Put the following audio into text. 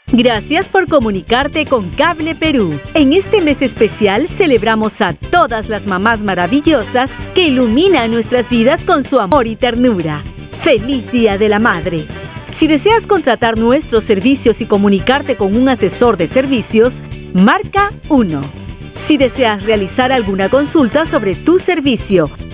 Gracias por comunicarte con Cable Perú. En este mes especial celebramos a todas las mamás maravillosas que iluminan nuestras vidas con su amor y ternura. ¡Feliz Día de la Madre! Si deseas contratar nuestros servicios y comunicarte con un asesor de servicios, marca 1. Si deseas realizar alguna consulta sobre tu servicio